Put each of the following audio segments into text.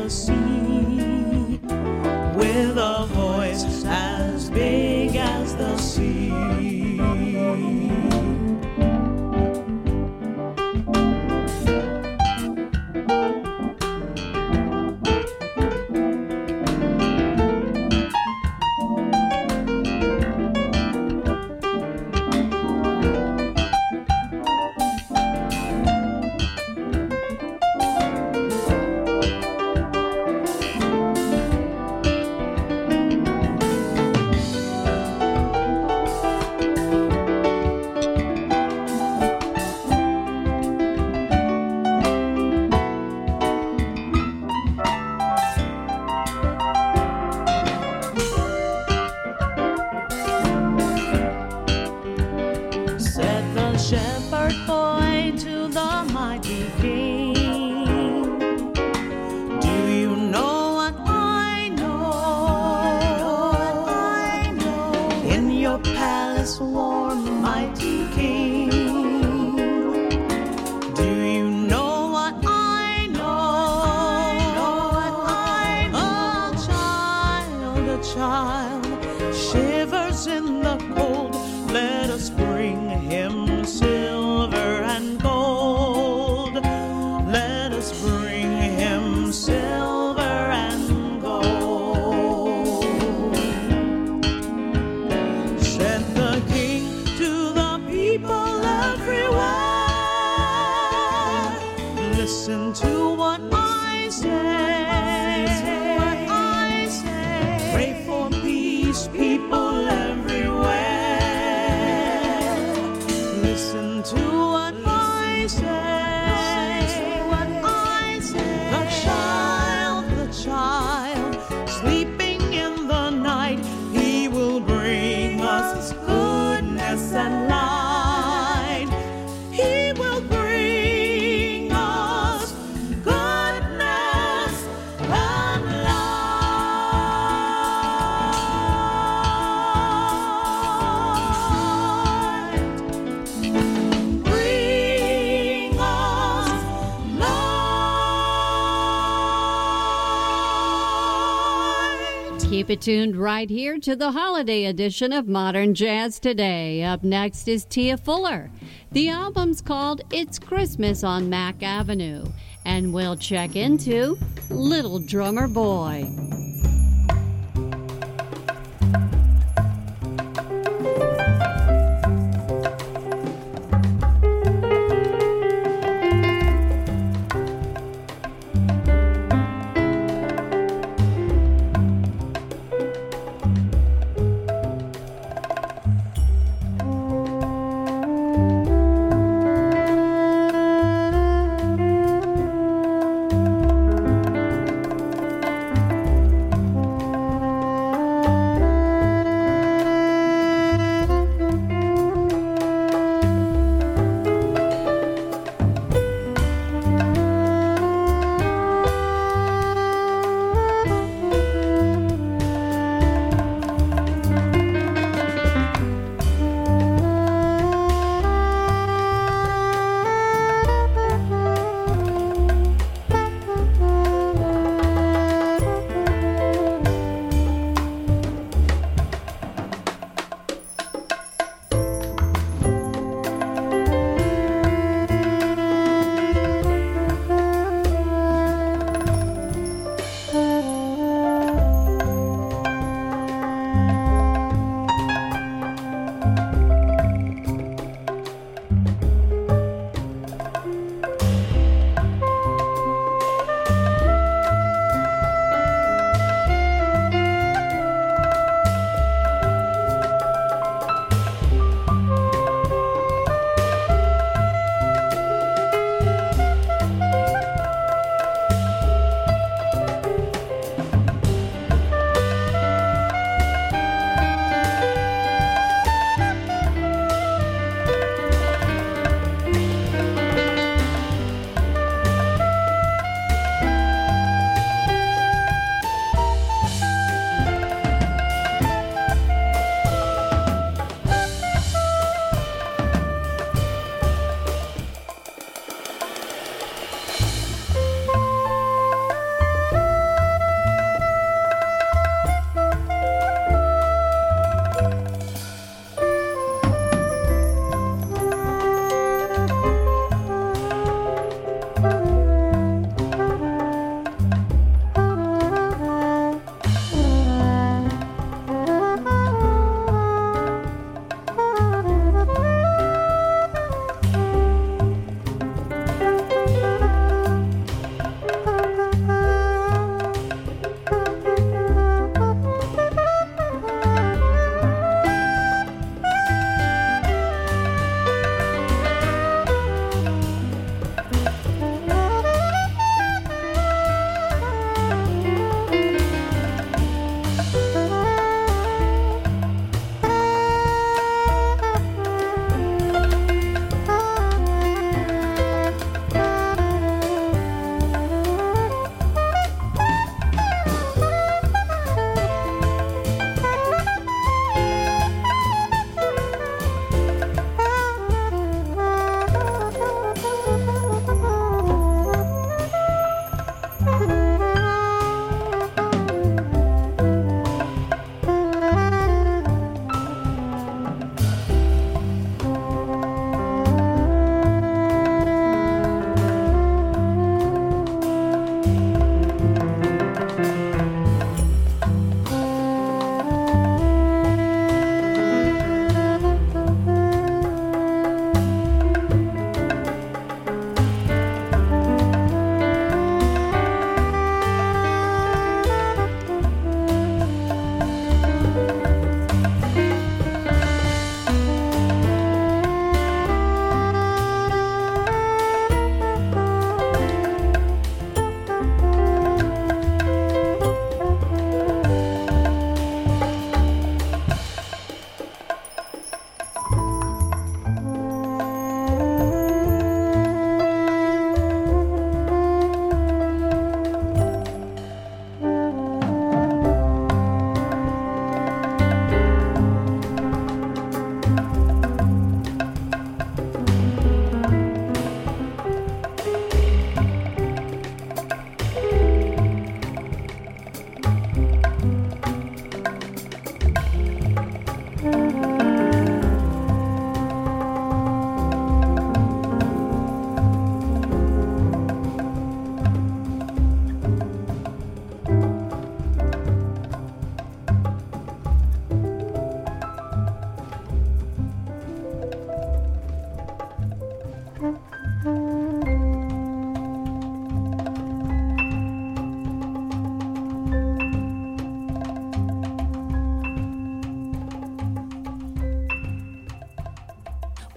the sea, with a voice as big as the sea. Shepherd boy to the mighty king, do you know what I know? In your palace warm, mighty king, do you know what I know? A child shivers in the cold. Let us bring him silver and gold. Let us bring him silver and gold. Said the king to the people everywhere, listen to what I say. Pray for peace, people everywhere. Listen to what I say. The child, sleeping in the night, he will bring us goodness and light. He will bring us goodness and light. Bring us light. Keep it tuned right here to the holiday edition of Modern Jazz Today. Up next is Tia Fuller. The album's called It's Christmas on Mack Avenue. And we'll check into Little Drummer Boy.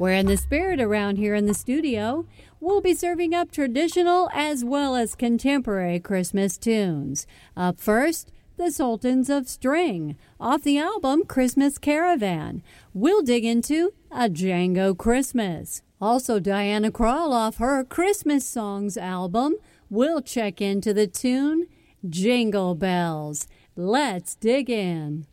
We're in the spirit around here in the studio. We'll be serving up traditional as well as contemporary Christmas tunes. Up first, the Sultans of String, off the album Christmas Caravan. We'll dig into A Django Christmas. Also, Diana Krall off her Christmas Songs album. We'll check into the tune Jingle Bells. Let's dig in.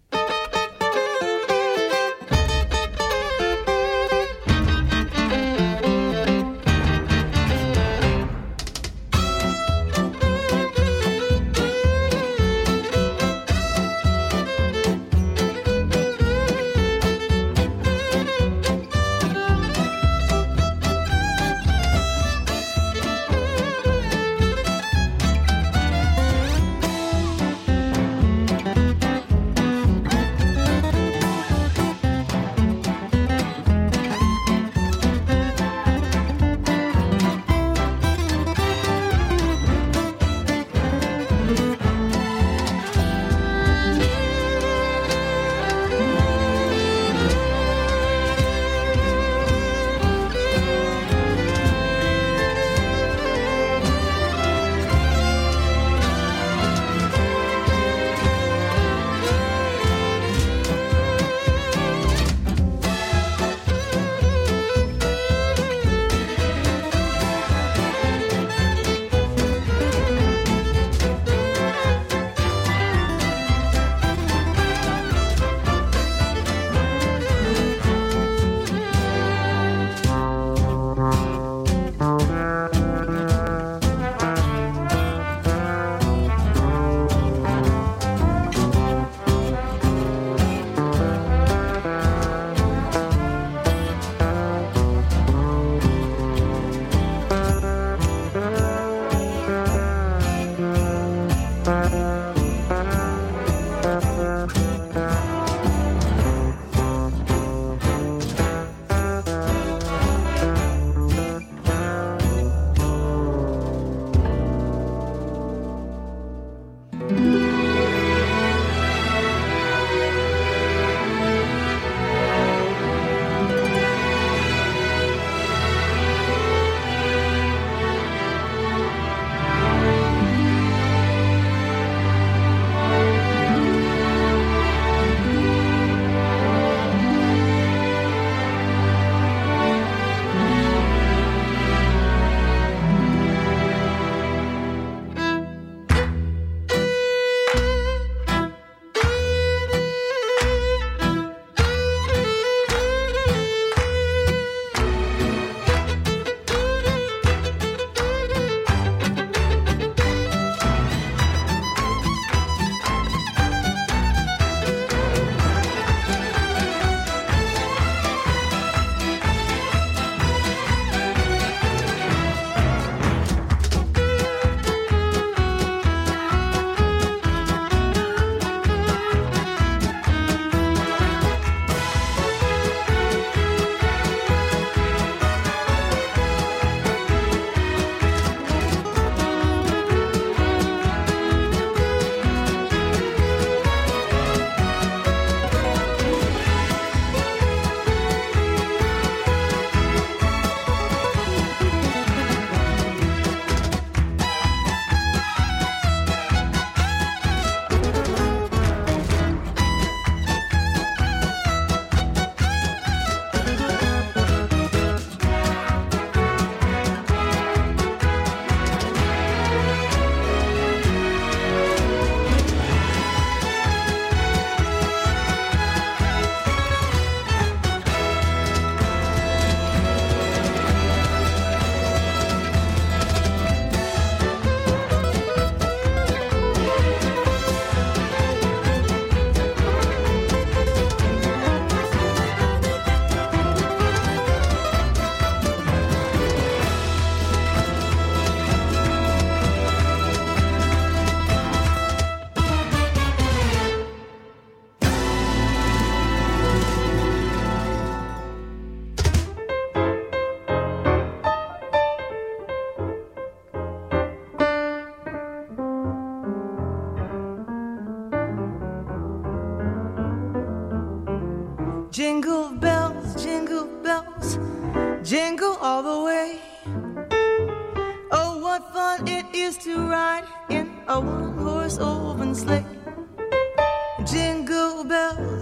Jingle bells, jingle all the way. Oh, what fun it is to ride in a one-horse open sleigh. Jingle bells,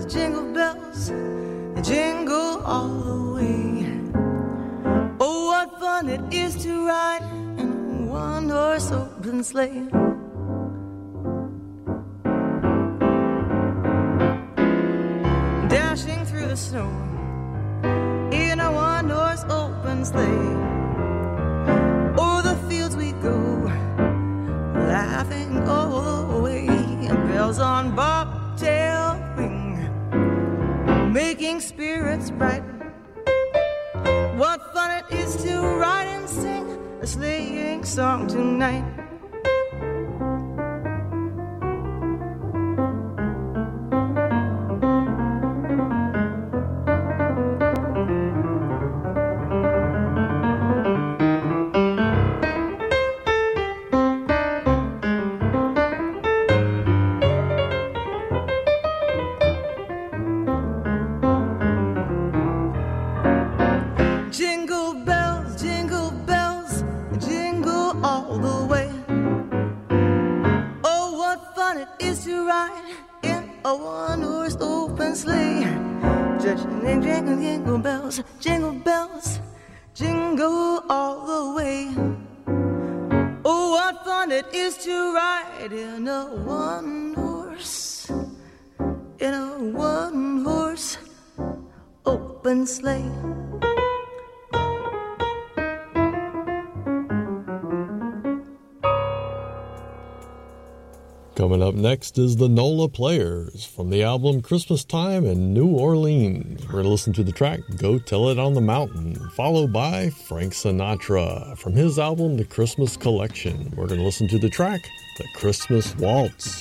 jingle all the way. Oh, what fun it is to ride in a one-horse open sleigh. Dashing through the snow in a one-horse open sleigh. O'er the fields we go, laughing all the way. Bells on bobtail ring, making spirits bright. What fun it is to ride and sing a sleighing song tonight. Jingle bells, jingle all the way. Oh, what fun it is to ride in a one-horse open sleigh. Coming up next is the NOLA Players from the album Christmas Time in New Orleans. We're going to listen to the track Go Tell It on the Mountain, followed by Frank Sinatra from his album The Christmas Collection. We're going to listen to the track The Christmas Waltz.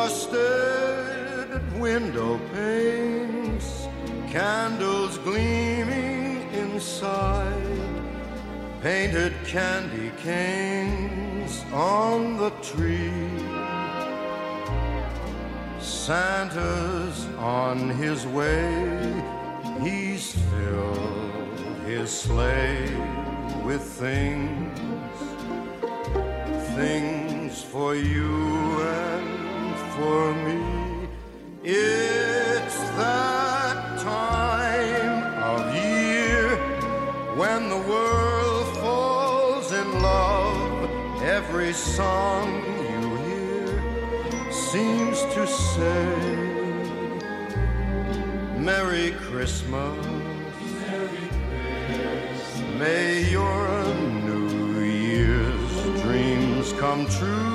Frosted window panes, candles gleaming inside, painted candy canes on the tree. Santa's on his way, he's filled his sleigh with things for you and for me. It's that time of year when the world falls in love. Every song you hear seems to say, Merry Christmas, Merry Christmas. May your New Year's dreams come true.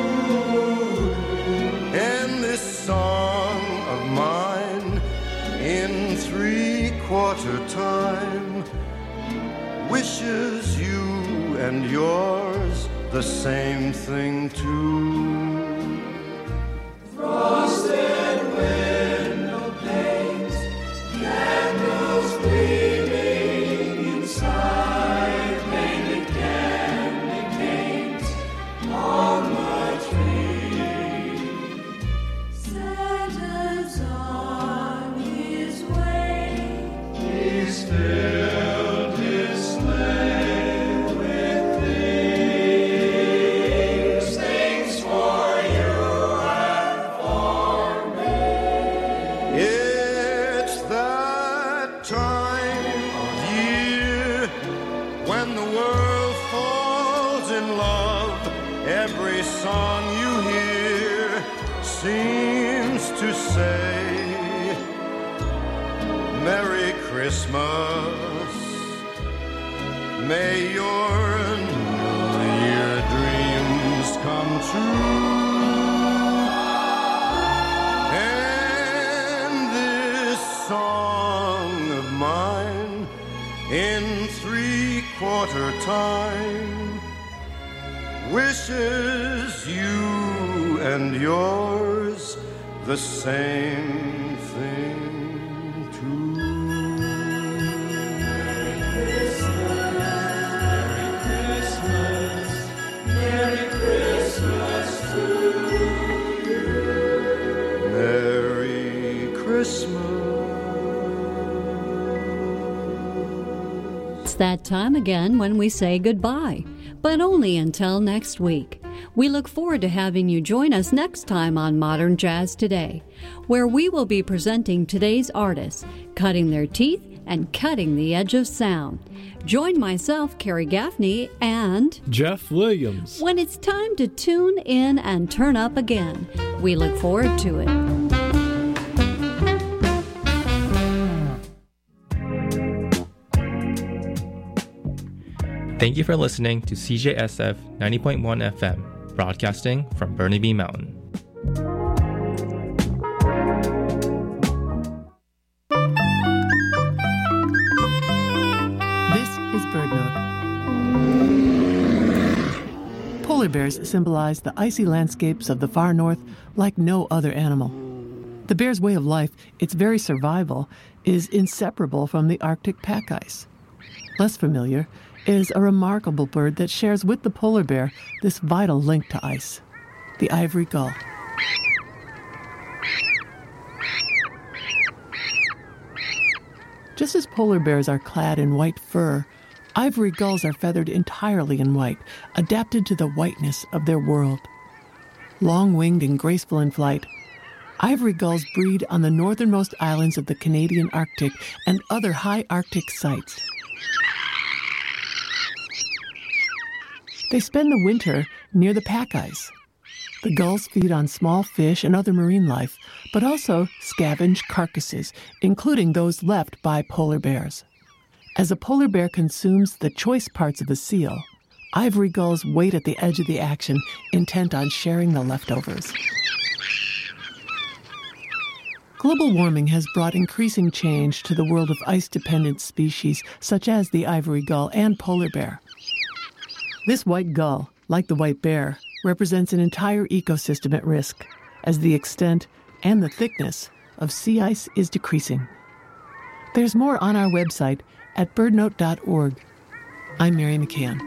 And this song of mine in 3/4 time wishes you and yours the same thing too. Frosted window panes, candles gleaming inside, painted candy canes on the tree. Santa's on his way, he's filled his sleigh with things for you and for me. It's that time of year when the world falls in love. Every song you hear seems to say, Merry Christmas, may your New Year dreams come true. And this song of mine in 3/4 time wishes you and yours the same thing too. Merry Christmas, Merry Christmas to you. Merry Christmas. It's that time again when we say goodbye, but only until next week. We look forward to having you join us next time on Modern Jazz Today, where we will be presenting today's artists, cutting their teeth and cutting the edge of sound. Join myself, Carrie Gaffney, and Jeff Williams when it's time to tune in and turn up again. We look forward to it. Thank you for listening to CJSF 90.1 FM, broadcasting from Burnaby Mountain. This is BirdNote. Polar bears symbolize the icy landscapes of the far north like no other animal. The bear's way of life, its very survival, is inseparable from the Arctic pack ice. Less familiar is a remarkable bird that shares with the polar bear this vital link to ice, the ivory gull. Just as polar bears are clad in white fur, ivory gulls are feathered entirely in white, adapted to the whiteness of their world. Long-winged and graceful in flight, ivory gulls breed on the northernmost islands of the Canadian Arctic and other high Arctic sites. They spend the winter near the pack ice. The gulls feed on small fish and other marine life, but also scavenge carcasses, including those left by polar bears. As a polar bear consumes the choice parts of a seal, ivory gulls wait at the edge of the action, intent on sharing the leftovers. Global warming has brought increasing change to the world of ice-dependent species such as the ivory gull and polar bear. This white gull, like the white bear, represents an entire ecosystem at risk, as the extent and the thickness of sea ice is decreasing. There's more on our website at birdnote.org. I'm Mary McCann.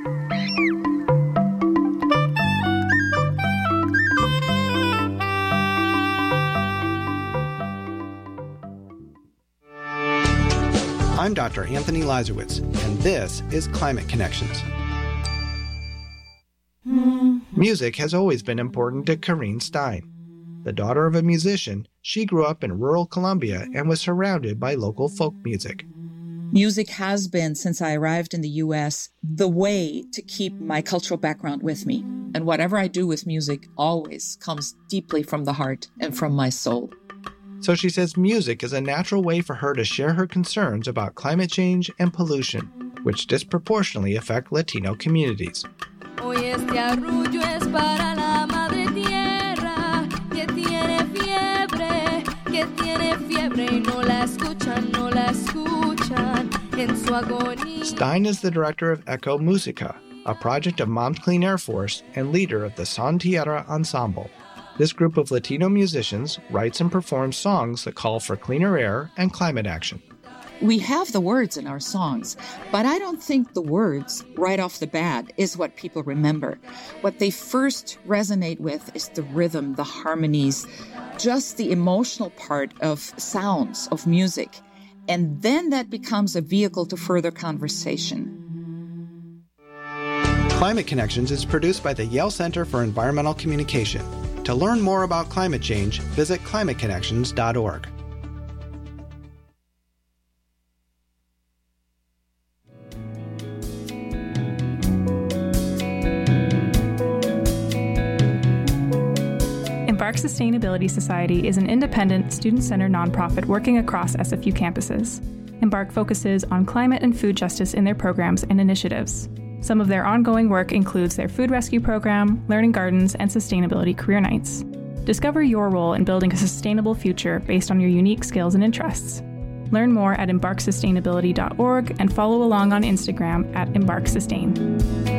I'm Dr. Anthony Lazarowitz, and this is Climate Connections. Music has always been important to Karine Stein. The daughter of a musician, she grew up in rural Colombia and was surrounded by local folk music. Music has been, since I arrived in the U.S., the way to keep my cultural background with me. And whatever I do with music always comes deeply from the heart and from my soul. So she says music is a natural way for her to share her concerns about climate change and pollution, which disproportionately affect Latino communities. Hoy este arrullo es para la madre tierra que tiene fiebre y no la escuchan en su agonía. Stein is the director of Eco Musica, a project of Moms Clean Air Force and leader of the Son Tierra Ensemble. This group of Latino musicians writes and performs songs that call for cleaner air and climate action. We have the words in our songs, but I don't think the words right off the bat is what people remember. What they first resonate with is the rhythm, the harmonies, just the emotional part of sounds, of music. And then that becomes a vehicle to further conversation. Climate Connections is produced by the Yale Center for Environmental Communication. To learn more about climate change, visit climateconnections.org. Embark Sustainability Society is an independent, student-centered nonprofit working across SFU campuses. Embark focuses on climate and food justice in their programs and initiatives. Some of their ongoing work includes their food rescue program, learning gardens, and sustainability career nights. Discover your role in building a sustainable future based on your unique skills and interests. Learn more at embarksustainability.org and follow along on Instagram at embarksustain.